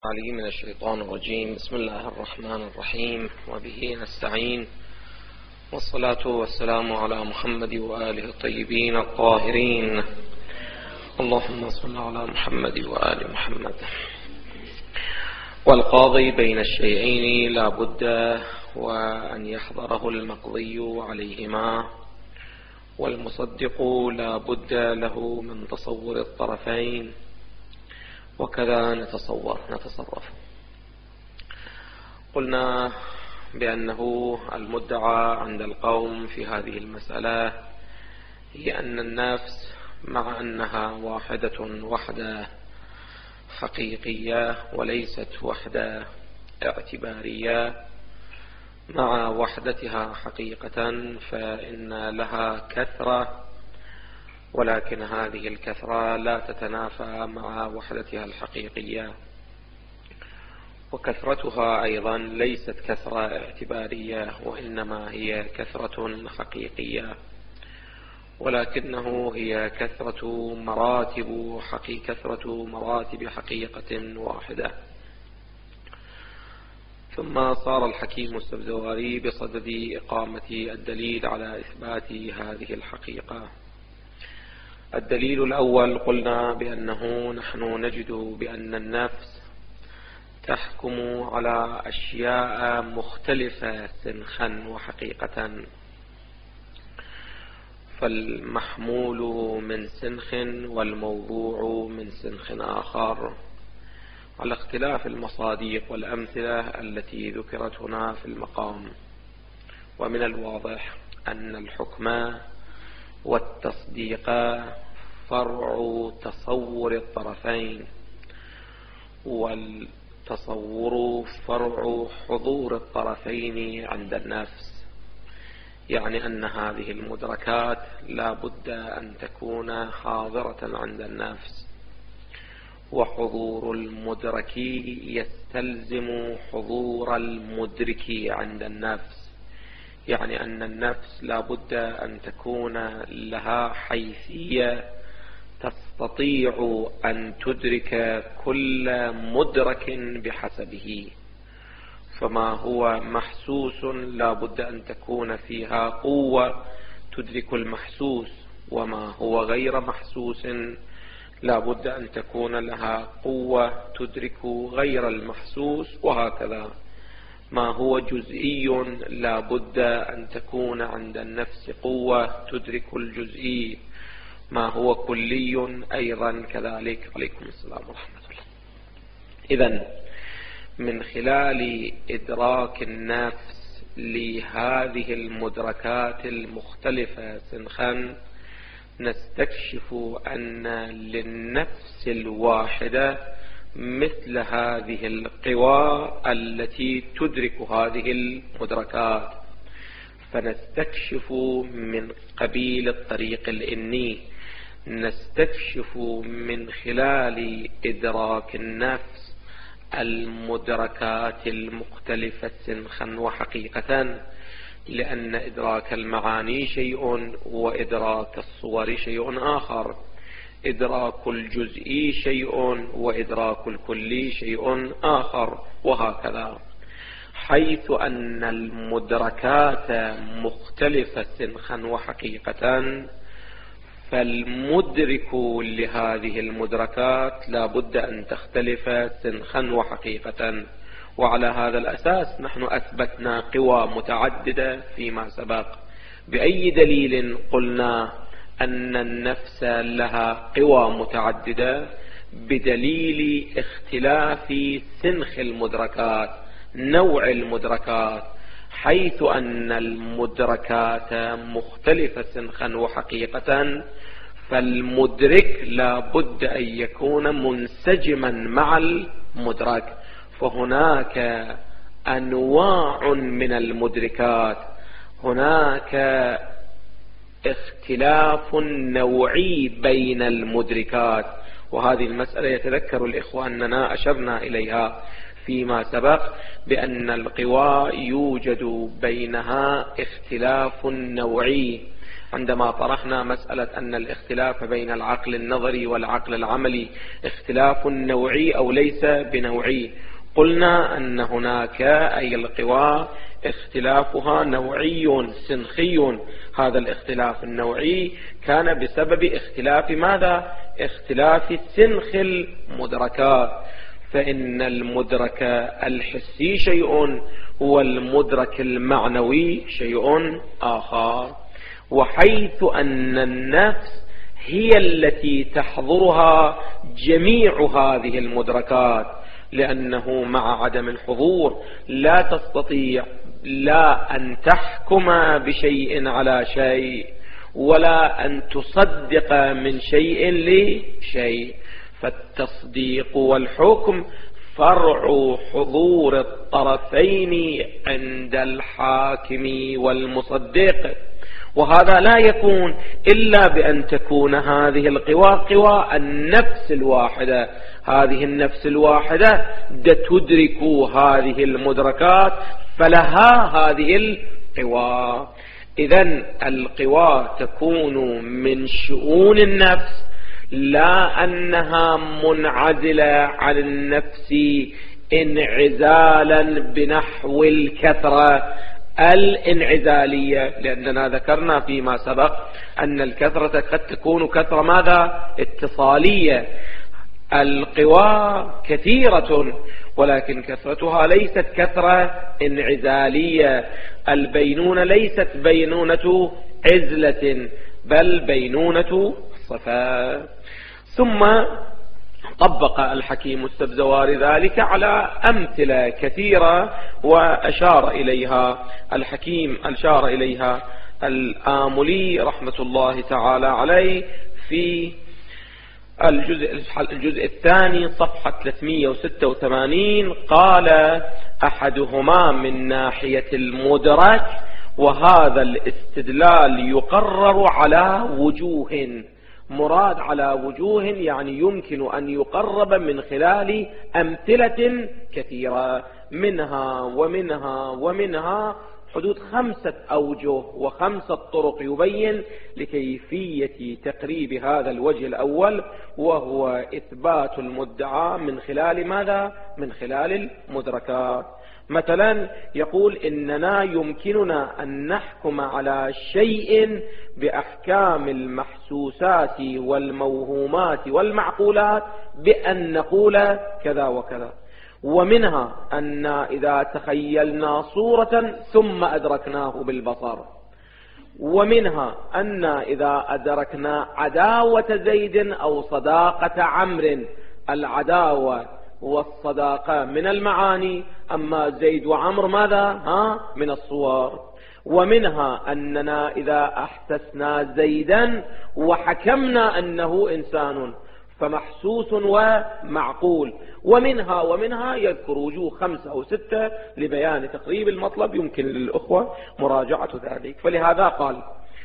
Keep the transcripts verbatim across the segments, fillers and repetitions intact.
علي من الشيطان الرجيم. بسم الله الرحمن الرحيم، وبه نستعين، والصلاة والسلام على محمد وآله الطيبين الطاهرين. اللهم صل على محمد وآل محمد. والقاضي بين الشيئين لا بد وأن يحضره المقضي عليهما، والمصدق لا بد له من تصور الطرفين، وكذا نتصور نتصرف. قلنا بأنه المدعى عند القوم في هذه المسألة هي أن النفس مع أنها واحدة وحدة حقيقية وليست وحدة اعتبارية، مع وحدتها حقيقة فإن لها كثرة، ولكن هذه الكثرة لا تتنافى مع وحدتها الحقيقية، وكثرتها أيضا ليست كثرة اعتبارية وإنما هي كثرة حقيقية، ولكنه هي كثرة مراتب حقيقة كثرة مراتب حقيقة واحدة. ثم صار الحكيم السبزواري بصدد إقامة الدليل على إثبات هذه الحقيقة. الدليل الأول قلنا بأنه نحن نجد بأن النفس تحكم على أشياء مختلفة سنخا وحقيقة، فالمحمول من سنخ والموضوع من سنخ آخر، على اختلاف المصادق والأمثلة التي ذكرت هنا في المقام. ومن الواضح أن الحكم والتصديق فرع تصور الطرفين، والتصور فرع حضور الطرفين عند النفس، يعني أن هذه المدركات لا بد أن تكون حاضرة عند النفس، وحضور المدرك يستلزم حضور المدرك عند النفس، يعني أن النفس لا بد أن تكون لها حيثية تستطيع أن تدرك كل مدرك بحسبه، فما هو محسوس لا بد أن تكون فيها قوة تدرك المحسوس، وما هو غير محسوس لا بد أن تكون لها قوة تدرك غير المحسوس، وهكذا. ما هو جزئي لا بد أن تكون عند النفس قوة تدرك الجزئي، ما هو كلي أيضا كذلك. عليكم السلام ورحمة الله. إذن من خلال إدراك النفس لهذه المدركات المختلفة سنخا نستكشف أن للنفس الواحدة مثل هذه القوى التي تدرك هذه المدركات، فنستكشف من قبيل الطريق الإني، نستكشف من خلال إدراك النفس المدركات المختلفة سنخا وحقيقة، لأن إدراك المعاني شيء وإدراك الصور شيء آخر، إدراك الجزئي شيء وإدراك الكلي شيء آخر، وهكذا. حيث أن المدركات مختلفة سنخا وحقيقة، فالمدرك لهذه المدركات لا بد أن تختلف سنخا وحقيقة. وعلى هذا الأساس نحن أثبتنا قوى متعددة فيما سبق. بأي دليل قلنا أن النفس لها قوى متعددة؟ بدليل اختلاف سنخ المدركات، نوع المدركات، حيث أن المدركات مختلفة سنخا وحقيقة، فالمدرك لا بد أن يكون منسجما مع المدرك. فهناك أنواع من المدركات، هناك اختلاف نوعي بين المدركات، وهذه المسألة يتذكر الإخوة أننا أشرنا إليها فيما سبق، بأن القوى يوجد بينها اختلاف نوعي، عندما طرحنا مسألة أن الاختلاف بين العقل النظري والعقل العملي اختلاف نوعي أو ليس بنوعي، قلنا أن هناك أي القوى اختلافها نوعي سنخي. هذا الاختلاف النوعي كان بسبب اختلاف ماذا؟ اختلاف سنخ المدركات، فإن المدرك الحسي شيء والمدرك المعنوي شيء آخر. وحيث أن النفس هي التي تحضرها جميع هذه المدركات، لأنه مع عدم الحضور لا تستطيع لا أن تحكم بشيء على شيء ولا أن تصدق من شيء لشيء. فالتصديق والحكم فرع حضور الطرفين عند الحاكم والمصدق، وهذا لا يكون إلا بأن تكون هذه القوى قوى النفس الواحدة. هذه النفس الواحدة تدرك هذه المدركات فلها هذه القوى. إذن القوى تكون من شؤون النفس، لا أنها منعزلة عن النفس انعزالا بنحو الكثرة الانعزالية، لأننا ذكرنا فيما سبق أن الكثرة قد تكون كثرة ماذا؟ اتصالية. القوى كثيرة ولكن كثرتها ليست كثرة انعزالية. البينونة ليست بينونة عزلة بل بينونة صفاء. ثم طبق الحكيم السبزواري ذلك على أمثلة كثيرة وأشار إليها الحكيم أشار إليها الآملي رحمة الله تعالى عليه في الجزء, الجزء الثاني صفحة ثلاثمئة وستة وثمانين. قال: أحدهما من ناحية المدرك، وهذا الاستدلال يقرر على وجوه. مراد على وجوه يعني يمكن أن يقرب من خلال أمثلة كثيرة، منها ومنها ومنها حدود خمسة أوجه وخمسة طرق يبين لكيفية تقريب هذا الوجه الأول، وهو إثبات المدعى من خلال ماذا؟ من خلال المدركات. مثلا يقول: إننا يمكننا أن نحكم على شيء بأحكام المحسوسات والموهومات والمعقولات بأن نقول كذا وكذا. ومنها أن إذا تخيلنا صورة ثم أدركناه بالبصر. ومنها أن إذا أدركنا عداوة زيد أو صداقة عمرو، العداوة والصداقة من المعاني، أما زيد وعمر ماذا؟ ها؟ من الصور. ومنها أننا إذا أحسسنا زيدا وحكمنا أنه إنسان فمحسوس ومعقول. ومنها ومنها يذكر وجوه خمسة أو ستة لبيان تقريب المطلب، يمكن للأخوة مراجعة ذلك. فلهذا قال: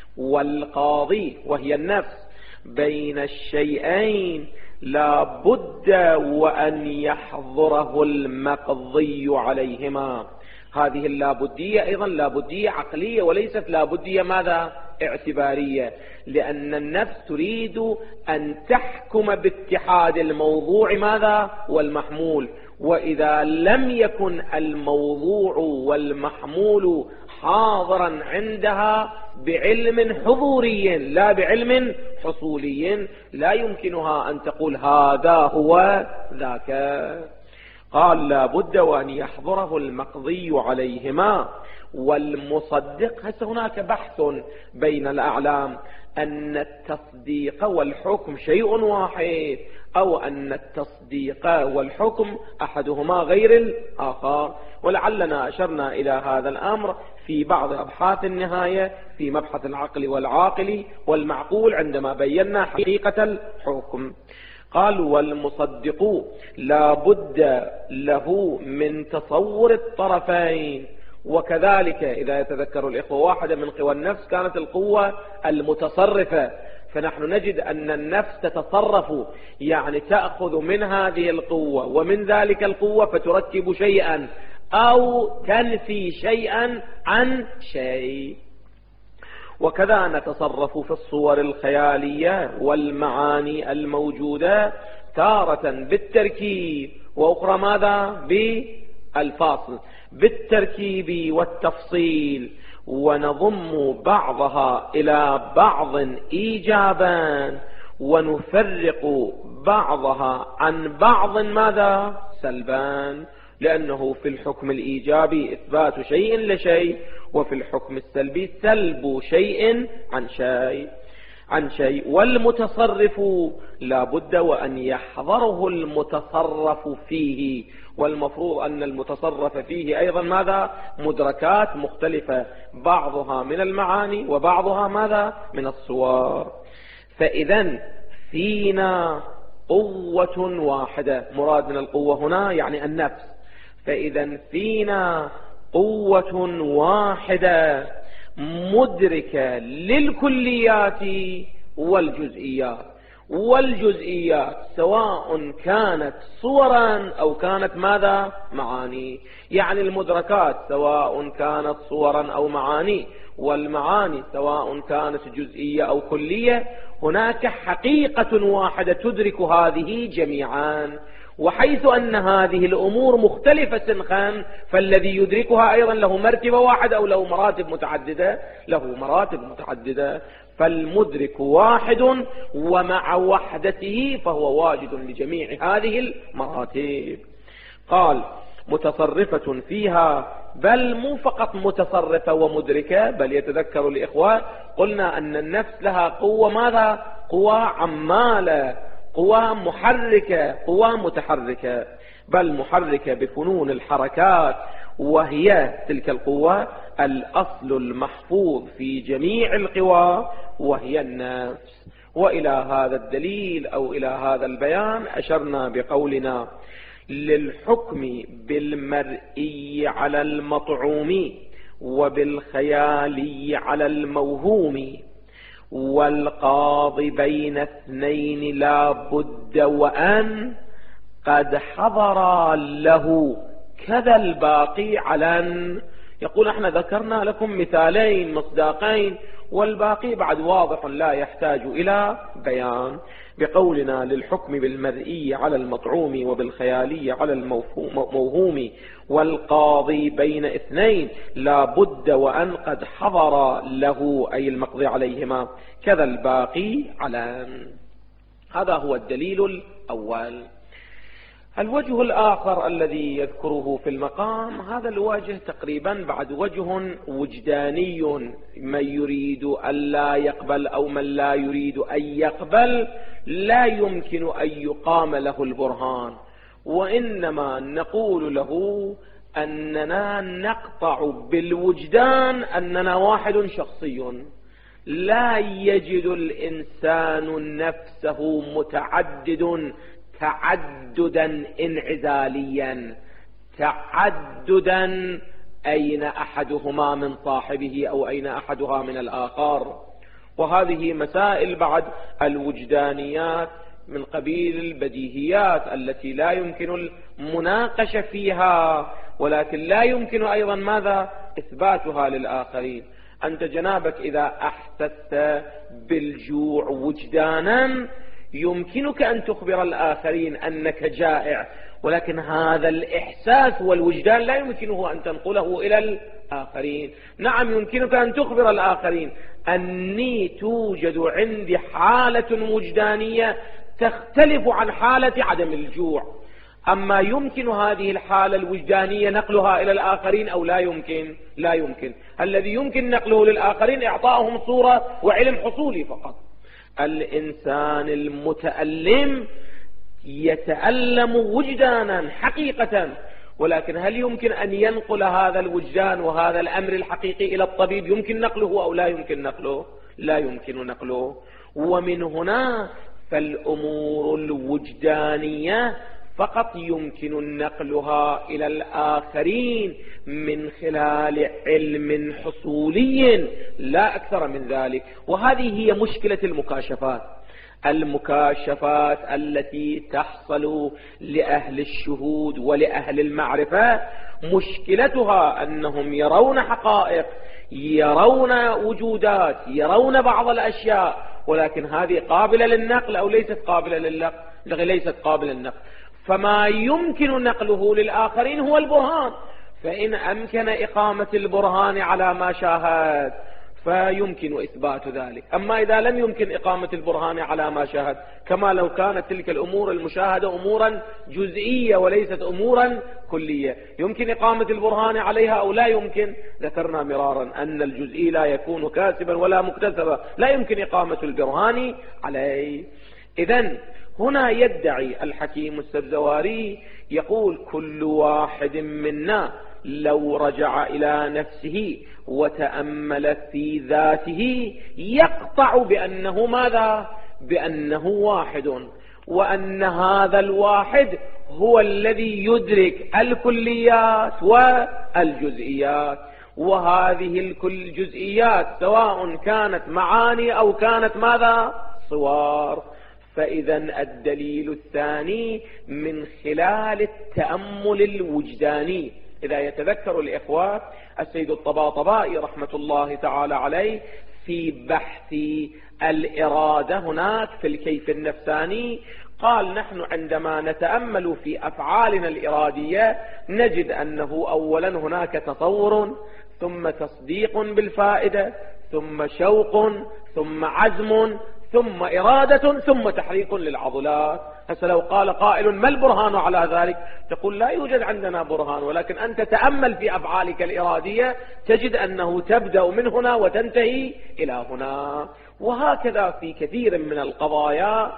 والقاضي وهي النفس بين الشيئين لا بد وأن يحضره المقضي عليهما. هذه اللابدية أيضا لابدية عقلية وليست لابدية ماذا؟ اعتبارية، لأن النفس تريد أن تحكم باتحاد الموضوع ماذا؟ والمحمول. وإذا لم يكن الموضوع والمحمول حاضرا عندها بعلم حضوري لا بعلم حصولي لا يمكنها أن تقول هذا هو ذاك. قال: لا بد وأن يحضره المقضي عليهما والمصدق. هسه هناك بحث بين الأعلام أن التصديق والحكم شيء واحد، أو أن التصديق والحكم أحدهما غير الآخر. ولعلنا أشرنا إلى هذا الأمر في بعض أبحاث النهاية في مبحث العقل والعاقل والمعقول عندما بينا حقيقة الحكم. قال: والمصدق لا بد له من تصور الطرفين. وكذلك إذا يتذكر الإخوة واحدة من قوى النفس كانت القوة المتصرفة، فنحن نجد أن النفس تتصرف، يعني تأخذ من هذه القوة ومن ذلك القوة فتركب شيئا أو تنفي شيئا عن شيء. وكذا نتصرف في الصور الخيالية والمعاني الموجودة تارة بالتركيب وأخرى ماذا؟ بالفاصل، بالتركيب والتفصيل، ونضم بعضها إلى بعض إيجابا ونفرق بعضها عن بعض ماذا؟ سلبا، لأنه في الحكم الإيجابي إثبات شيء لشيء، وفي الحكم السلبي سلب شيء عن شيء عن شيء. والمتصرف لا بد وأن يحضره المتصرف فيه، والمفروض أن المتصرف فيه أيضا ماذا؟ مدركات مختلفة، بعضها من المعاني وبعضها ماذا؟ من الصور. فإذا فينا قوة واحدة، مراد من القوة هنا يعني النفس، فإذا فينا قوة واحدة مدركة للكليات والجزئيات، والجزئيات سواء كانت صورا أو كانت ماذا؟ معاني. يعني المدركات سواء كانت صورا أو معاني، والمعاني سواء كانت جزئية أو كلية، هناك حقيقة واحدة تدرك هذه جميعا. وحيث أن هذه الأمور مختلفة سنخا، فالذي يدركها أيضا له مرتبة واحدة أو له مراتب متعددة؟ له مراتب متعددة. فالمدرك واحد، ومع وحدته فهو واجد لجميع هذه المراتب. قال متصرفة فيها، بل مو فقط متصرفة ومدركة، بل يتذكر الإخوة قلنا أن النفس لها قوة ماذا؟ قوة عمالة، قوة محركة، قوة متحركة، بل محركة بفنون الحركات، وهي تلك القوة الأصل المحفوظ في جميع القوى وهي النفس. وإلى هذا الدليل أو إلى هذا البيان أشرنا بقولنا للحكم بالمرئي على المطعوم وبالخيالي على الموهوم، والقاضي بين اثنين لا بد وأن قد حضر له كذا الباقي علن. يقول احنا ذكرنا لكم مثالين مصداقين، والباقي بعد واضح لا يحتاج إلى بيان. بقولنا للحكم بالمرئي على المطعوم وبالخيالي على الموهوم، والقاضي بين اثنين لا بد وأن قد حضر له أي المقضي عليهما كذا الباقي علن. هذا هو الدليل الأول. الوجه الآخر الذي يذكره في المقام، هذا الوجه تقريبا بعد وجه وجداني، من يريد أن لا يقبل أو من لا يريد أن يقبل لا يمكن أن يقام له البرهان، وإنما نقول له أننا نقطع بالوجدان أننا واحد شخصي، لا يجد الإنسان نفسه متعدد تعددا انعزاليا، تعددا أين أحدهما من صاحبه أو أين أحدها من الآخر. وهذه مسائل بعد الوجدانيات من قبيل البديهيات التي لا يمكن المناقشة فيها، ولكن لا يمكن أيضا ماذا؟ إثباتها للآخرين. أنت جنابك إذا أحسست بالجوع وجدانا يمكنك أن تخبر الآخرين أنك جائع، ولكن هذا الإحساس والوجدان لا يمكنه أن تنقله إلى الآخرين. نعم يمكنك أن تخبر الآخرين أني توجد عندي حالة وجدانية تختلف عن حالة عدم الجوع، أما يمكن هذه الحالة الوجدانية نقلها إلى الآخرين أو لا يمكن؟ لا يمكن. الذي يمكن نقله للآخرين إعطائهم صورة وعلم حصولي فقط. الإنسان المتألم يتألم وجدانا حقيقة، ولكن هل يمكن أن ينقل هذا الوجدان وهذا الأمر الحقيقي إلى الطبيب؟ يمكن نقله أو لا يمكن نقله؟ لا يمكن نقله. ومن هنا فالأمور الوجدانية فقط يمكن نقلها إلى الآخرين من خلال علم حصولي لا أكثر من ذلك. وهذه هي مشكلة المكاشفات. المكاشفات التي تحصل لأهل الشهود ولأهل المعرفة مشكلتها أنهم يرون حقائق، يرون وجودات، يرون بعض الأشياء، ولكن هذه قابلة للنقل أو ليست قابلة للنقل؟ ليست قابلة للنقل. فما يمكن نقله للآخرين هو البرهان، فإن أمكن إقامة البرهان على ما شاهد فيمكن إثبات ذلك. أما إذا لم يمكن إقامة البرهان على ما شاهد، كما لو كانت تلك الأمور المشاهدة أمورا جزئية وليست أمورا كلية، يمكن إقامة البرهان عليها أو لا يمكن؟ ذكرنا مرارا أن الجزئي لا يكون كاسبا ولا مكتسبا، لا يمكن إقامة البرهان عليه. إذن هنا يدعي الحكيم السبزواري، يقول كل واحد منا لو رجع إلى نفسه وتأمل في ذاته يقطع بأنه ماذا؟ بأنه واحد، وأن هذا الواحد هو الذي يدرك الكليات والجزئيات، وهذه الكل جزئيات سواء كانت معاني أو كانت ماذا؟ صور. فإذا الدليل الثاني من خلال التأمل الوجداني. إذا يتذكر الإخوة السيد الطباطبائي رحمة الله تعالى عليه في بحث الإرادة هناك في الكيف النفساني قال: نحن عندما نتأمل في أفعالنا الإرادية نجد أنه أولا هناك تصور، ثم تصديق بالفائدة، ثم شوق، ثم عزم، ثم إرادة، ثم تحريك للعضلات. هسه لو قال قائل ما البرهان على ذلك؟ تقول لا يوجد عندنا برهان، ولكن أنت تأمل في أفعالك الإرادية تجد أنه تبدأ من هنا وتنتهي إلى هنا. وهكذا في كثير من القضايا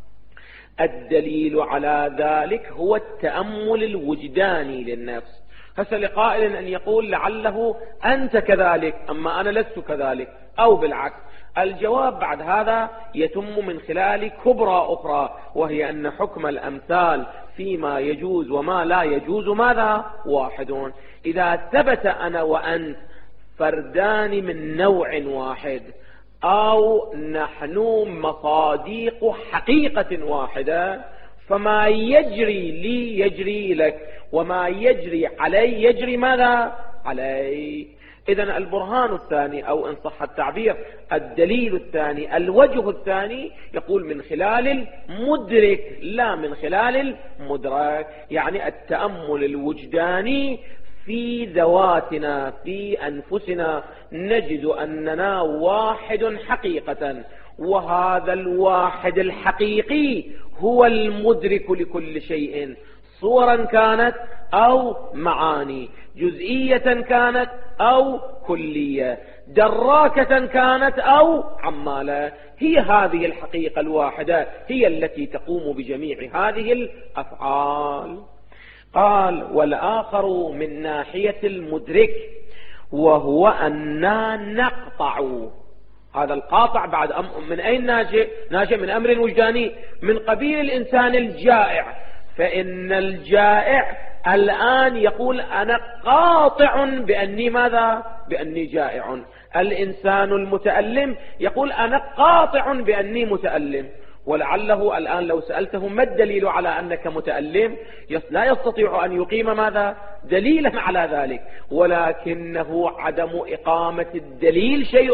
الدليل على ذلك هو التأمل الوجداني للنفس. هسه لقائل أن يقول لعله أنت كذلك أما أنا لست كذلك، أو بالعكس. الجواب بعد هذا يتم من خلال كبرى أخرى، وهي أن حكم الأمثال فيما يجوز وما لا يجوز ماذا؟ واحد. إذا ثبت أنا وأنت فردان من نوع واحد، أو نحن مصاديق حقيقة واحدة، فما يجري لي يجري لك، وما يجري علي يجري ماذا؟ علي. إذن البرهان الثاني، أو إن صح التعبير الدليل الثاني، الوجه الثاني، يقول من خلال المدرك لا من خلال المدرك، يعني التأمل الوجداني في ذواتنا في أنفسنا نجد أننا واحد حقيقة، وهذا الواحد الحقيقي هو المدرك لكل شيء، صورا كانت أو معاني، جزئية كانت أو كلية، دراكة كانت أو عمالة. هي هذه الحقيقة الواحدة هي التي تقوم بجميع هذه الأفعال. قال: والآخر من ناحية المدرك، وهو أننا نقطع. هذا القاطع بعد من أين ناجئ؟ ناجئ من أمر وجداني، من قبيل الإنسان الجائع. فإن الجائع الآن يقول أنا قاطع بأني ماذا؟ بأني جائع. الإنسان المتألم يقول أنا قاطع بأني متألم. ولعله الآن لو سألته ما الدليل على أنك متألم لا يستطيع أن يقيم ماذا؟ دليلا على ذلك، ولكنه عدم إقامة الدليل شيء،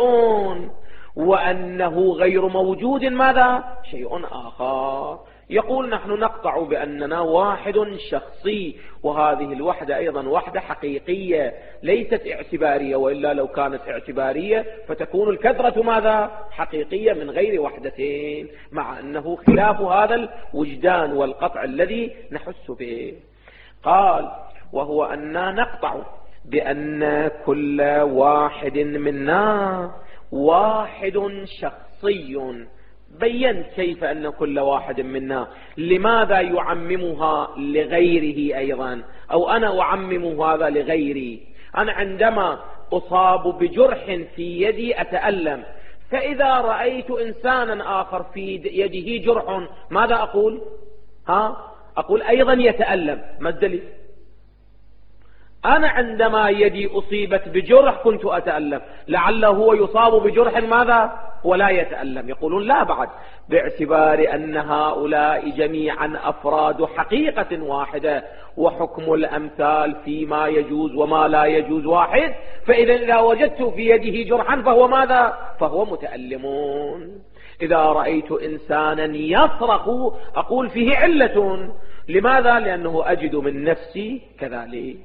وأنه غير موجود ماذا؟ شيء آخر. يقول نحن نقطع بأننا واحد شخصي، وهذه الوحدة أيضا وحدة حقيقية ليست اعتبارية، وإلا لو كانت اعتبارية فتكون الكثرة ماذا؟ حقيقية من غير وحدتين، مع أنه خلاف هذا الوجدان والقطع الذي نحس به. قال: وهو أننا نقطع بأن كل واحد منا واحد شخصي. بيّنت كيف أن كل واحد منا لماذا يعممها لغيره أيضا، أو أنا أعمم هذا لغيري. أنا عندما أصاب بجرح في يدي أتألم، فإذا رأيت إنسانا آخر في يده جرح ماذا أقول؟ ها؟ أقول أيضا يتألم. ما الدليل؟ أنا عندما يدي أصيبت بجرح كنت أتألم، لعله هو يصاب بجرح ماذا ولا يتألم. يقولون لا بعد، باعتبار أن هؤلاء جميعا أفراد حقيقة واحدة وحكم الأمثال فيما يجوز وما لا يجوز واحد، فإذا إذا وجدت في يده جرحا فهو ماذا؟ فهو متألمون. إذا رأيت إنسانا يصرخ أقول فيه علة. لماذا؟ لأنه أجد من نفسي كذلك.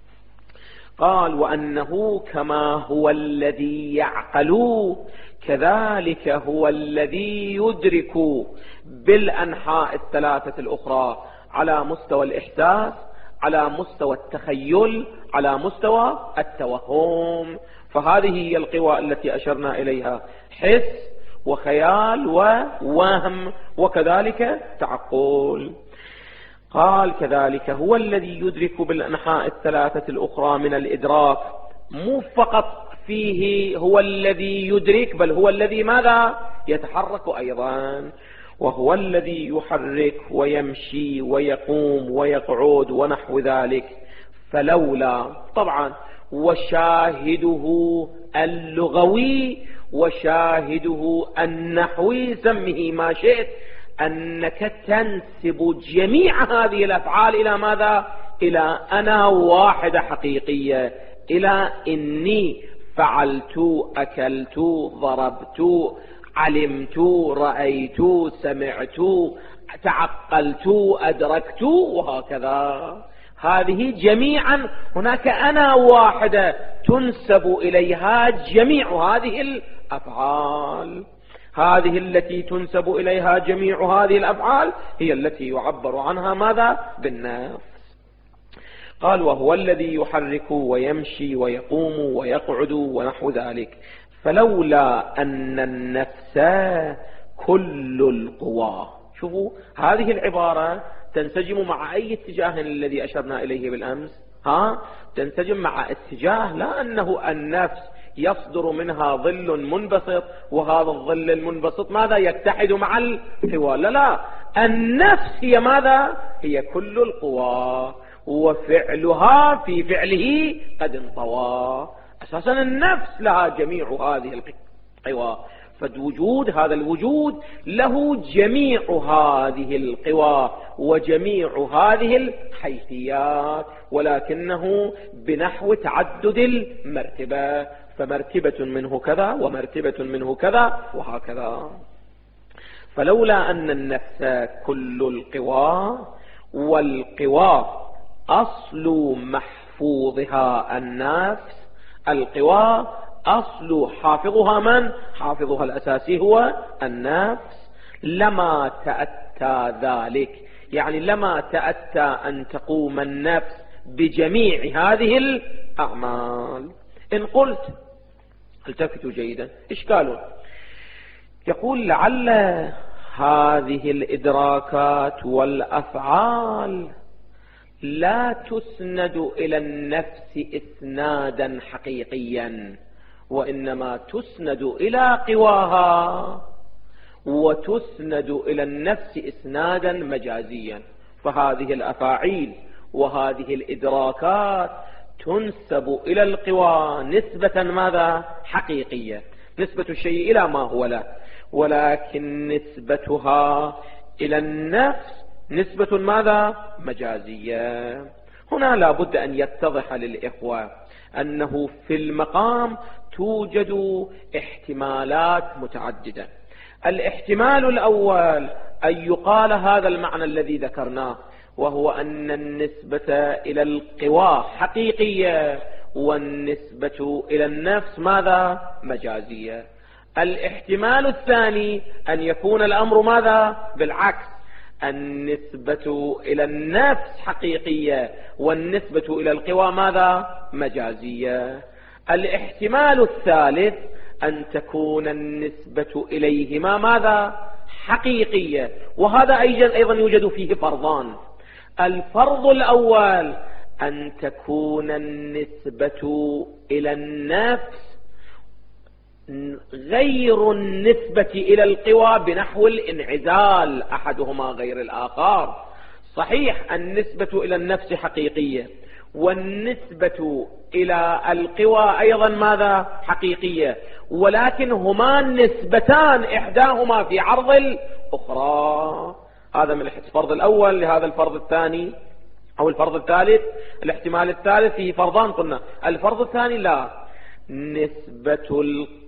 قال وأنه كما هو الذي يعقل كذلك هو الذي يدرك بالأنحاء الثلاثة الأخرى، على مستوى الإحساس، على مستوى التخيل، على مستوى التوهم. فهذه هي القوى التي أشرنا إليها: حس وخيال ووهم وكذلك تعقل. قال كذلك هو الذي يدرك بالأنحاء الثلاثة الأخرى من الإدراك، مو فقط فيه هو الذي يدرك، بل هو الذي ماذا؟ يتحرك أيضا. وهو الذي يحرك ويمشي ويقوم ويقعد ونحو ذلك. فلولا، طبعا وشاهده اللغوي وشاهده النحوي، سمه ما شئت، أنك تنسب جميع هذه الأفعال إلى ماذا؟ إلى أنا واحدة حقيقية، إلى إني فعلت، أكلت، ضربت، علمت، رأيت، سمعت، تعقلت، أدركت، وهكذا. هذه جميعا هناك أنا واحدة تنسب إليها جميع هذه الأفعال. هذه التي تنسب إليها جميع هذه الأفعال هي التي يعبر عنها ماذا؟ بالنفس. قال وهو الذي يحرك ويمشي ويقوم ويقعد ونحو ذلك. فلولا أن النفس كل القوى. شوفوا هذه العبارة تنسجم مع أي اتجاه الذي أشرنا إليه بالأمس؟ ها؟ تنسجم مع اتجاه لا أنه النفس يصدر منها ظل منبسط وهذا الظل المنبسط ماذا؟ يتحد مع القوى. لا لا، النفس هي ماذا؟ هي كل القوى، وفعلها في فعله قد انطوى. أساسا النفس لها جميع هذه القوى، فالوجود هذا الوجود له جميع هذه القوى وجميع هذه الحيثيات، ولكنه بنحو تعدد المرتبة، فمرتبة منه كذا ومرتبة منه كذا وهكذا. فلولا أن النفس كل القوى، والقوى أصل محفوظها النفس، القوى أصل حافظها من؟ حافظها الأساسي هو النفس. لما تأتى ذلك، يعني لما تأتى أن تقوم النفس بجميع هذه الأعمال. إن قلت، التفتوا جيدا، إشكال. يقول لعل هذه الإدراكات والأفعال لا تسند إلى النفس إسنادا حقيقيا، وإنما تسند إلى قواها وتسند إلى النفس إسنادا مجازيا. فهذه الأفاعيل وهذه الإدراكات تنسب إلى القوى نسبة ماذا؟ حقيقية، نسبة الشيء إلى ما هو له، ولكن نسبتها إلى النفس نسبة ماذا؟ مجازية. هنا لا بد أن يتضح للإخوة أنه في المقام توجد احتمالات متعددة. الاحتمال الأول أن يقال هذا المعنى الذي ذكرناه، وهو أن النسبة إلى القوى حقيقية والنسبة إلى النفس ماذا؟ مجازية. الاحتمال الثاني أن يكون الأمر ماذا؟ بالعكس، النسبة إلى النفس حقيقية والنسبة إلى القوى ماذا؟ مجازية. الاحتمال الثالث أن تكون النسبة إليهما ماذا؟ حقيقية، وهذا أيضا يوجد فيه فرضان. الفرض الأول أن تكون النسبة إلى النفس غير النسبة إلى القوى بنحو الانعزال، أحدهما غير الآخر. صحيح النسبة إلى النفس حقيقية، والنسبة إلى القوى أيضا ماذا؟ حقيقية، ولكن هما نسبتان إحداهما في عرض الأخرى. هذا من الفرض الأول لهذا الفرض الثاني أو الفرض الثالث. الاحتمال الثالث فيه فرضان قلنا، الفرض الثاني لا، نسبة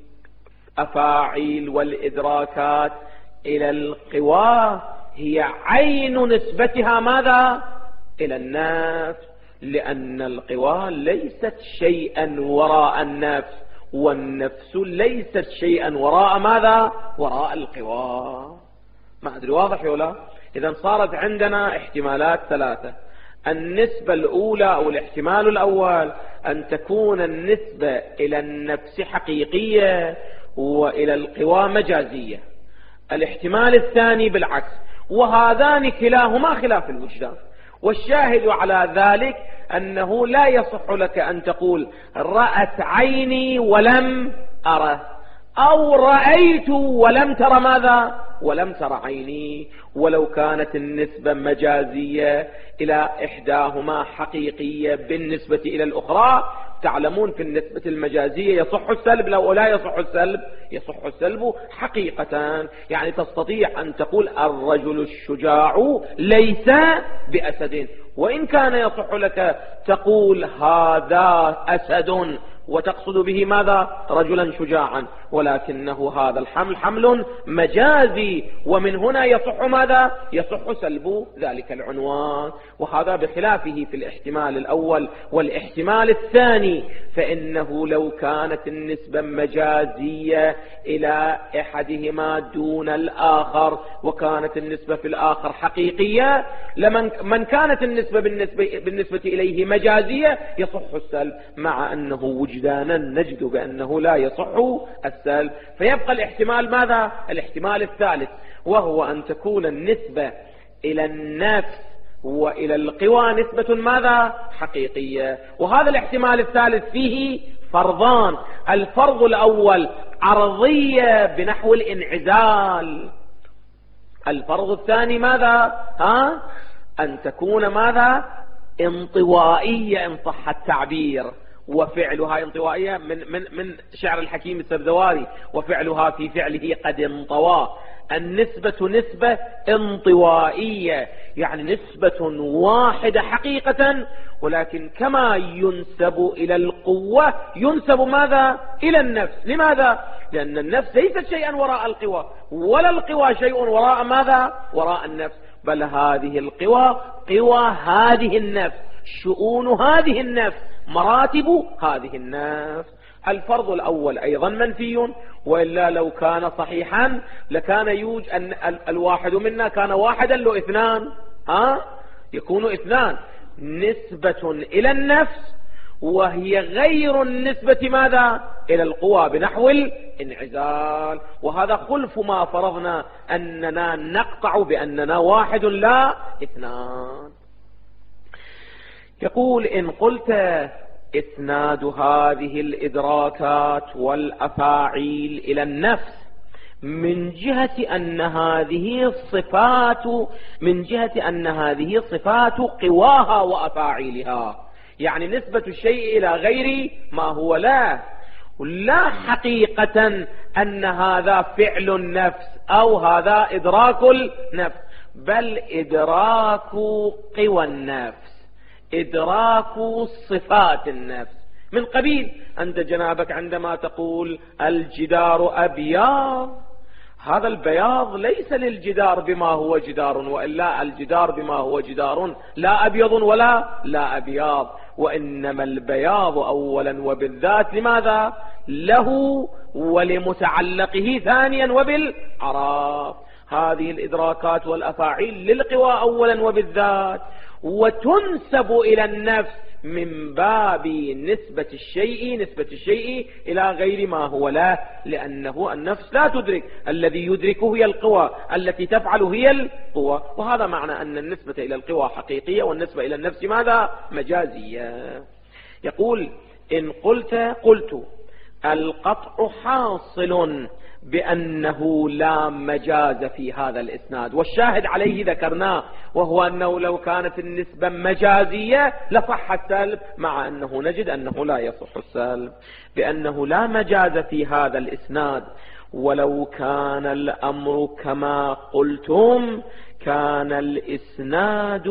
الأفاعيل والإدراكات إلى القوى هي عين نسبتها ماذا؟ إلى النفس، لأن القوى ليست شيئا وراء النفس، والنفس ليست شيئا وراء ماذا؟ وراء القوى. ما أدري واضح ولا؟ إذا صارت عندنا احتمالات ثلاثة. النسبة الأولى أو الاحتمال الأول أن تكون النسبة إلى النفس حقيقية وإلى القوى مجازية. الاحتمال الثاني بالعكس، وهذان كلاهما خلاف الوجدان. والشاهد على ذلك أنه لا يصح لك أن تقول رأت عيني ولم أره، أو رأيت ولم تر ماذا؟ ولم تر عيني. ولو كانت النسبة مجازية إلى إحداهما حقيقية بالنسبة إلى الأخرى، تعلمون في النسبة المجازية يصح السلب لو لا يصح السلب، يصح السلب حقيقة. يعني تستطيع أن تقول الرجل الشجاع ليس بأسد، وإن كان يصح لك تقول هذا أسد وتقصد به ماذا؟ رجلا شجاعا، ولكنه هذا الحمل حمل مجازي، ومن هنا يصح ماذا؟ يصح سلب ذلك العنوان. وهذا بخلافه في الاحتمال الأول. والاحتمال الثاني فإنه لو كانت النسبة مجازية إلى أحدهما دون الآخر وكانت النسبة في الآخر حقيقية، لمن من كانت النسبة بالنسبة, بالنسبة إليه مجازية يصح السلب، مع أنه وجدانا نجد بأنه لا يصح السلب. فيبقى الاحتمال ماذا؟ الاحتمال الثالث، وهو أن تكون النسبة إلى النفس وإلى القوى نسبة ماذا؟ حقيقية. وهذا الاحتمال الثالث فيه فرضان. الفرض الأول عرضية بنحو الانعزال. الفرض الثاني ماذا؟ ها؟ أن تكون ماذا؟ انطوائية إن صح التعبير، وفعلها انطوائية من, من, من شعر الحكيم السبزواري، وفعلها في فعله قد انطوى. النسبة نسبة انطوائية، يعني نسبة واحدة حقيقة، ولكن كما ينسب إلى القوة ينسب ماذا؟ إلى النفس. لماذا؟ لأن النفس ليست شيئا وراء القوى، ولا القوى شيء وراء ماذا؟ وراء النفس، بل هذه القوى قوى هذه النفس، شؤون هذه النفس، مراتب هذه النفس. الفرض الأول أيضا منفي، وإلا لو كان صحيحا لكان يوجد أن الواحد منا كان واحدا له اثنان، ها؟ يكون اثنان، نسبة إلى النفس وهي غير النسبة ماذا؟ إلى القوى بنحو الانعزال. وهذا خلف ما فرضنا أننا نقطع بأننا واحد لا اثنان. يقول إن قلت إسناد هذه الإدراكات والأفاعيل إلى النفس من جهة أن هذه صفات من جهة أن هذه صفات قواها وأفاعيلها، يعني نسبة الشيء إلى غير ما هو لا لا حقيقة أن هذا فعل النفس أو هذا إدراك النفس، بل إدراك قوى النفس، إدراك صفات النفس. من قبيل أنت جنابك عندما تقول الجدار أبيض، هذا البياض ليس للجدار بما هو جدار، وإلا الجدار بما هو جدار لا أبيض ولا لا أبيض، وإنما البياض أولا وبالذات لماذا؟ له ولمتعلقه ثانيا وبالعراف. هذه الإدراكات والأفاعيل للقوى أولا وبالذات، وتنسب إلى النفس من باب نسبة الشيء نسبة الشيء إلى غير ما هو لا، لأنه النفس لا تدرك، الذي يدركه هي القوى، التي تفعل هي القوى. وهذا معنى أن النسبة إلى القوى حقيقية والنسبة إلى النفس ماذا؟ مجازية. يقول إن قلت قلت القطع حاصل بأنه لا مجاز في هذا الإسناد، والشاهد عليه ذكرناه، وهو أنه لو كانت النسبة مجازية لصح السلب، مع أنه نجد أنه لا يصح السلب، بأنه لا مجاز في هذا الإسناد. ولو كان الأمر كما قلتم كان الإسناد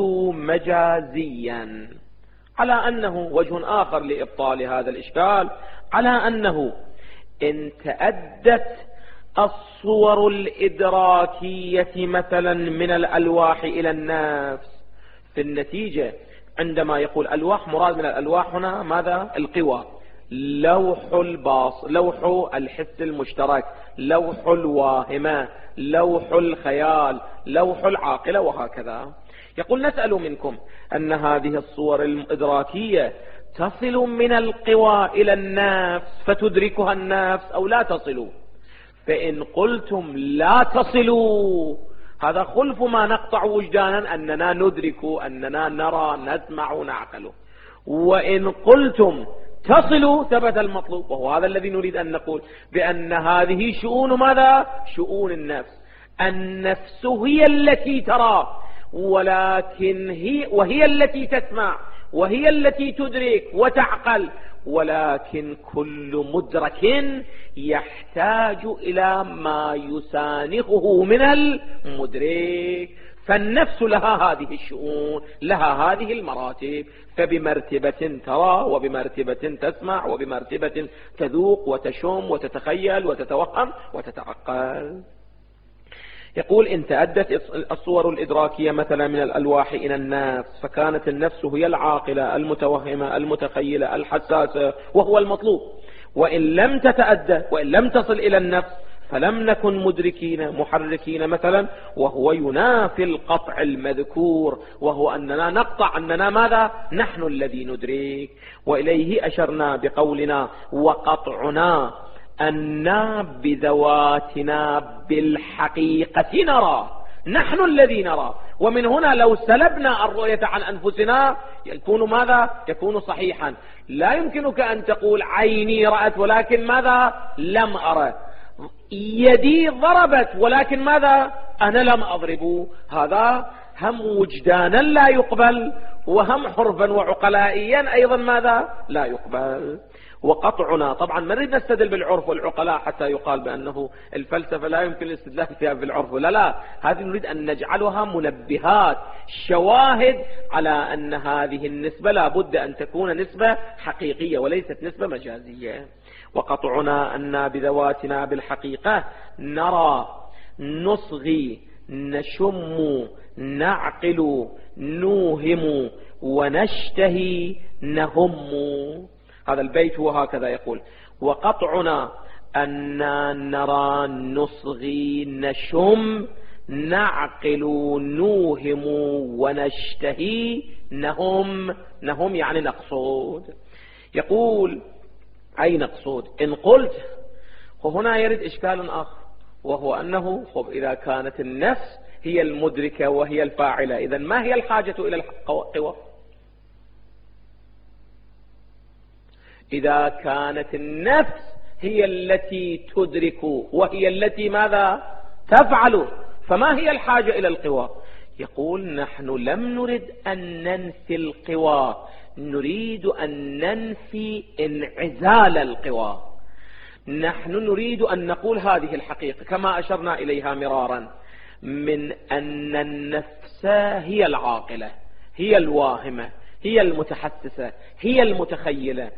مجازيا، على أنه وجه آخر لإبطال هذا الإشكال، على أنه إن تأدت الصور الإدراكية مثلا من الألواح إلى النفس، في النتيجة عندما يقول ألواح، مراد من الألواح هنا ماذا؟ القوى، لوح الباص، لوح الحس المشترك، لوح الواهمة، لوح الخيال، لوح العاقلة، وهكذا. يقول نسأل منكم أن هذه الصور الإدراكية تصل من القوى إلى النفس فتدركها النفس أو لا تصل؟ فإن قلتم لا تصلوا هذا خلف ما نقطع وجدانا أننا ندرك، أننا نرى، نسمع، نعقل. وإن قلتم تصلوا ثبت المطلوب، وهو هذا الذي نريد أن نقول، بأن هذه شؤون ماذا؟ شؤون النفس. النفس هي التي ترى، ولكن هي وهي التي تسمع، وهي التي تدرك وتعقل، ولكن كل مدرك يحتاج إلى ما يسانخه من المدرك. فالنفس لها هذه الشؤون، لها هذه المراتب، فبمرتبة ترى، وبمرتبة تسمع، وبمرتبة تذوق وتشم وتتخيل وتتوهم وتتعقل. يقول إن تأدت الصور الإدراكية مثلا من الألواح إلى النفس فكانت النفس هي العاقلة المتوهمة المتخيلة الحساسة، وهو المطلوب. وإن لم تتأدى، وإن لم تصل إلى النفس، فلم نكن مدركين محركين مثلا، وهو ينافي القطع المذكور، وهو أننا نقطع أننا ماذا؟ نحن الذي ندرك. وإليه أشرنا بقولنا وقطعنا أننا بذواتنا بالحقيقة نرى، نحن الذي نرى. ومن هنا لو سلبنا الرؤية عن أنفسنا يكون ماذا؟ يكون صحيحا. لا يمكنك أن تقول عيني رأت ولكن ماذا؟ لم أرى. يدي ضربت ولكن ماذا؟ أنا لم أضرب. هذا هم وجدانا لا يقبل، وهم حرفا وعقلائيا أيضا ماذا؟ لا يقبل. وقطعنا، طبعا ما نريد نستدل بالعرف والعقلاء حتى يقال بأنه الفلسفة لا يمكن الاستدلال فيها بالعرف، لا لا، هذه نريد أن نجعلها منبهات، شواهد على أن هذه النسبة لا بد أن تكون نسبة حقيقية وليست نسبة مجازية. وقطعنا أن بذواتنا بالحقيقة نرى، نصغي، نشم، نعقل، نوهم، ونشتهي، نهم. هذا البيت هو هكذا يقول: وقطعنا أن نرى، نصغي، نشم، نعقل، نوهم، ونشتهي، نهم. نهم يعني نقصد. يقول أي نقصد؟ إن قلت، وهنا يرد إشكال آخر، وهو أنه خب إذا كانت النفس هي المدركة وهي الفاعلة، إذا ما هي الحاجة إلى القوى؟ إذا كانت النفس هي التي تدرك وهي التي ماذا؟ تفعل، فما هي الحاجة إلى القوى؟ يقول نحن لم نرد أن ننفي القوى، نريد أن ننفي انعزال القوى. نحن نريد أن نقول هذه الحقيقة كما أشرنا إليها مرارا، من أن النفس هي العاقلة، هي الواهمة، هي المتحسسة، هي المتخيلة،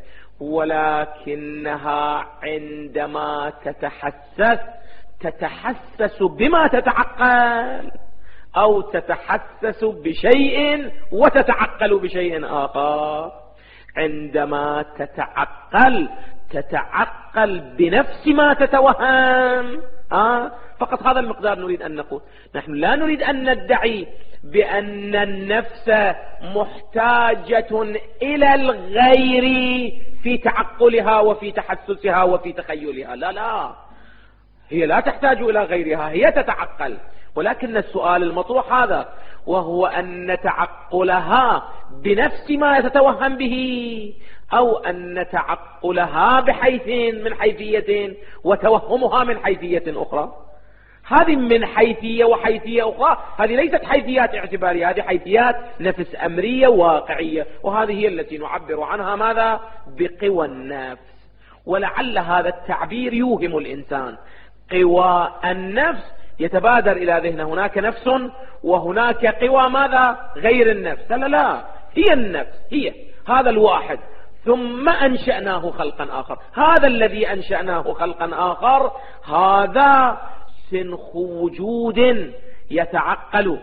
ولكنها عندما تتحسس تتحسس بما تتعقل، أو تتحسس بشيء وتتعقل بشيء آخر. عندما تتعقل تتعقل بنفس ما تتوهم. آه؟ فقط هذا المقدار نريد أن نقول. نحن لا نريد أن ندعي بأن النفس محتاجة إلى الغير في تعقلها وفي تحسسها وفي تخيلها، لا لا، هي لا تحتاج إلى غيرها، هي تتعقل. ولكن السؤال المطروح هذا، وهو أن تعقلها بنفس ما تتوهم به، أو أن تعقلها بحيثين من حيثيتين وتوهمها من حيثية أخرى. هذه من حيثية وحيثية أخرى، هذه ليست حيثيات اعتبارية، هذه حيثيات نفس أمرية واقعية، وهذه هي التي نعبر عنها ماذا؟ بقوى النفس. ولعل هذا التعبير يوهم الإنسان. قوى النفس يتبادر إلى ذهن هناك نفس وهناك قوى ماذا؟ غير النفس. لا لا، هي النفس، هي هذا الواحد، ثم أنشأناه خلقا آخر. هذا الذي أنشأناه خلقا آخر هذا سنخ وجود يتعقل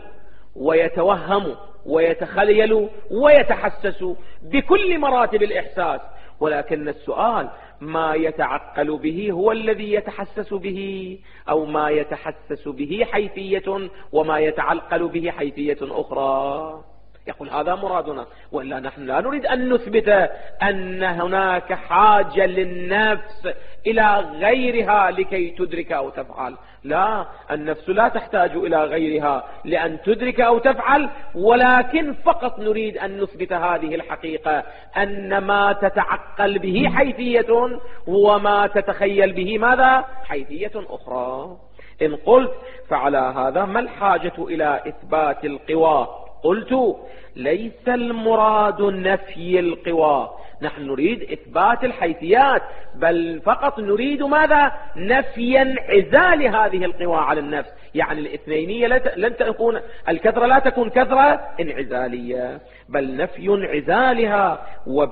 ويتوهم ويتخيل ويتحسس بكل مراتب الإحساس، ولكن السؤال ما يتعقل به هو الذي يتحسس به، أو ما يتحسس به حيثية وما يتعقل به حيثية أخرى. يقول هذا مرادنا، وإلا نحن لا نريد أن نثبت أن هناك حاجة للنفس إلى غيرها لكي تدرك أو تفعل. لا، النفس لا تحتاج إلى غيرها لأن تدرك أو تفعل، ولكن فقط نريد أن نثبت هذه الحقيقة، أن ما تتعقل به حيثية وما تتخيل به ماذا؟ حيثية أخرى. إن قلت فعلى هذا ما الحاجة إلى إثبات القوى؟ قلت ليس المراد نفي القوى، نحن نريد إثبات الحيثيات، بل فقط نريد ماذا؟ نفي انعزال هذه القوى على النفس. يعني الاثنينية لن تكون، الكثرة لا تكون كثرة انعزالية، بل نفي انعزالها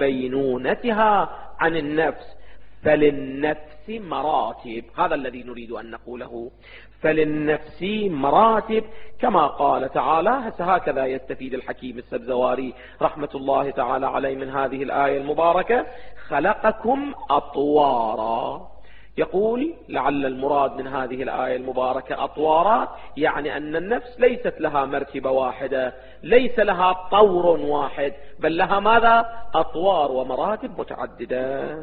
وبينونتها عن النفس. فللنفس مراتب، هذا الذي نريد أن نقوله. فللنفس مراتب كما قال تعالى. هكذا يستفيد الحكيم السبزواري رحمة الله تعالى عليه من هذه الآية المباركة: خلقكم أطوارا. يقول لعل المراد من هذه الآية المباركة أطوارا، يعني أن النفس ليست لها مرتبة واحدة، ليس لها طور واحد، بل لها ماذا؟ أطوار ومراتب متعددة.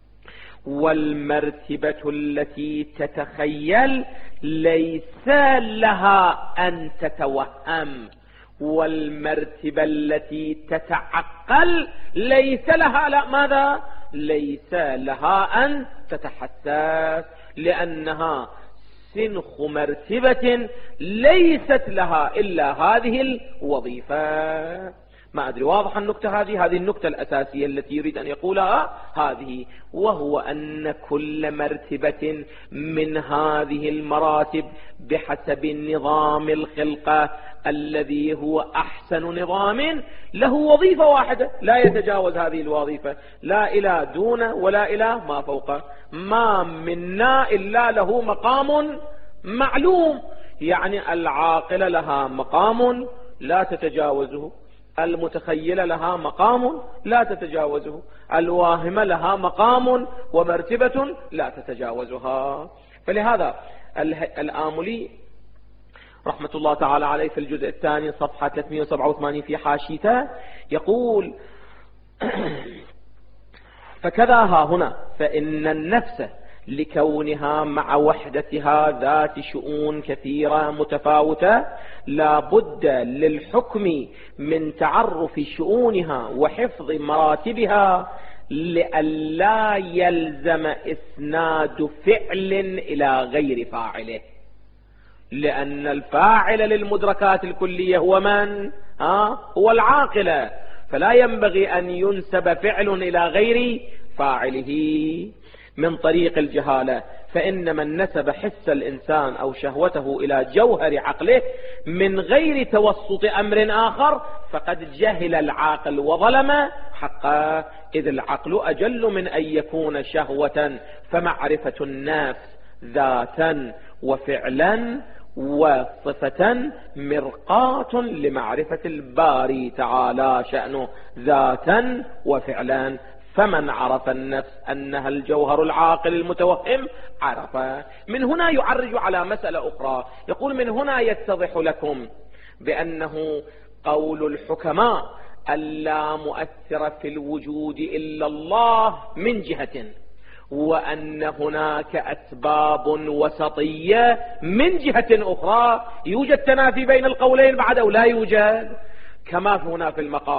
والمرتبة التي تتخيل ليس لها أن تتوهم، والمرتبة التي تتعقل ليس لها لا ماذا؟ ليس لها أن تتحسس، لأنها سنخ مرتبة ليست لها إلا هذه الوظيفة. ما أدري واضح النكتة هذه؟ هذه النكتة الأساسية التي يريد أن يقولها هذه، وهو أن كل مرتبة من هذه المراتب بحسب نظام الخلقة الذي هو أحسن نظام له وظيفة واحدة لا يتجاوز هذه الوظيفة، لا إلى دون ولا إلى ما فوقه. ما منا إلا له مقام معلوم، يعني العاقلة لها مقام لا تتجاوزه، المتخيلة لها مقام لا تتجاوزه، الواهمة لها مقام ومرتبة لا تتجاوزها. فلهذا الآملي رحمة الله تعالى عليه في الجزء الثاني صفحة ثلاثمئة وسبعة وثمانين في حاشيته يقول: فكذا ها هنا، فإن النفس لكونها مع وحدتها ذات شؤون كثيرة متفاوتة لا بد للحكم من تعرف شؤونها وحفظ مراتبها، لئلا يلزم إسناد فعل إلى غير فاعله، لأن الفاعل للمدركات الكلية هو من؟ ها؟ هو العاقلة، فلا ينبغي أن ينسب فعل إلى غير فاعله من طريق الجهالة. فإن من نسب حس الإنسان أو شهوته إلى جوهر عقله من غير توسط أمر آخر فقد جهل العاقل وظلم حقه، إذ العقل أجل من أن يكون شهوة، فمعرفة النفس ذاتا وفعلا وصفة مرقاة لمعرفة الباري تعالى شأنه ذاتا وفعلا. فمن عرف النفس أنها الجوهر العاقل المتوهم عرف. من هنا يعرج على مسألة أخرى، يقول: من هنا يتضح لكم بأنه قول الحكماء ألا مؤثر في الوجود إلا الله من جهة، وأن هناك أسباب وسطية من جهة أخرى. يوجد تنافي بين القولين بعد أو لا يوجد؟ كما هنا في المقام: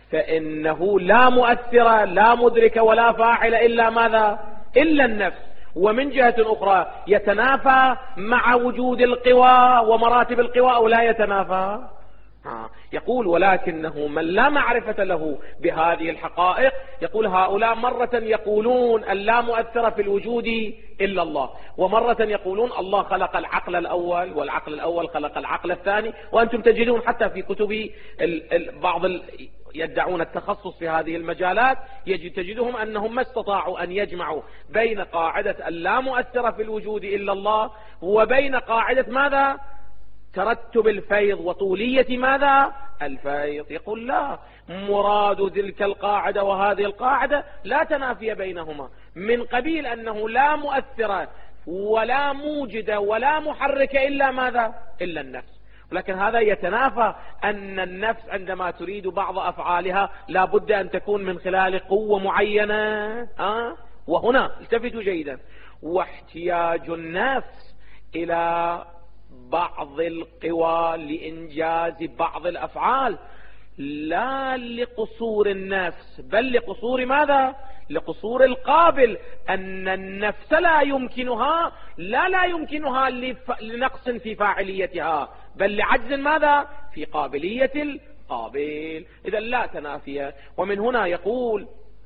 فإنه لا مؤثر لا مدرك ولا فاعل إلا ماذا؟ إلا النفس. ومن جهة أخرى يتنافى مع وجود القوى ومراتب القوى أو لا يتنافى؟ آه. يقول ولكنه من لا معرفة له بهذه الحقائق، يقول هؤلاء مرة يقولون أن لا مؤثر في الوجود إلا الله، ومرة يقولون الله خلق العقل الأول والعقل الأول خلق العقل الثاني. وأنتم تجدون حتى في كتب ال ال بعض ال يدعون التخصص في هذه المجالات يجد تجدهم أنهم ما استطاعوا أن يجمعوا بين قاعدة اللا مؤثر في الوجود إلا الله وبين قاعدة ماذا؟ ترتب الفيض وطولية ماذا؟ الفيض. يقول لا، مراد تلك القاعدة وهذه القاعدة لا تنافي بينهما، من قبيل أنه لا مؤثر ولا موجد ولا محرك إلا ماذا؟ إلا النفس. ولكن هذا يتنافى أن النفس عندما تريد بعض أفعالها لا بد أن تكون من خلال قوة معينة. أه؟ وهنا التفتوا جيدا، واحتياج النفس إلى بعض القوى لإنجاز بعض الأفعال لا لقصور النفس بل لقصور ماذا؟ لقصور القابل. أن النفس لا يمكنها لا لا يمكنها لنقص في فاعليتها بل لعجز ماذا؟ في قابلية القابل. إذا لا تنافي. ومن هنا يقول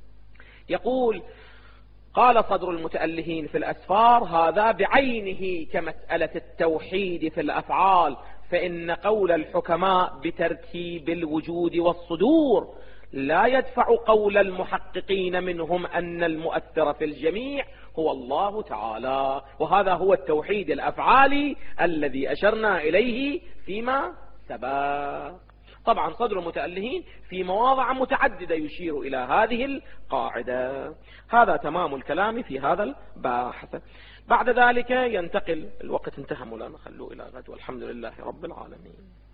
يقول قال صدر المتألهين في الأسفار هذا بعينه كمسألة التوحيد في الأفعال، فإن قول الحكماء بترتيب الوجود والصدور لا يدفع قول المحققين منهم أن المؤثر في الجميع هو الله تعالى. وهذا هو التوحيد الأفعالي الذي أشرنا إليه فيما سبق. طبعا صدر المتألهين في مواضع متعددة يشير إلى هذه القاعدة. هذا تمام الكلام في هذا الباحث. بعد ذلك ينتقل، الوقت انتهى مولانا، خلوه إلى غد، والحمد لله رب العالمين.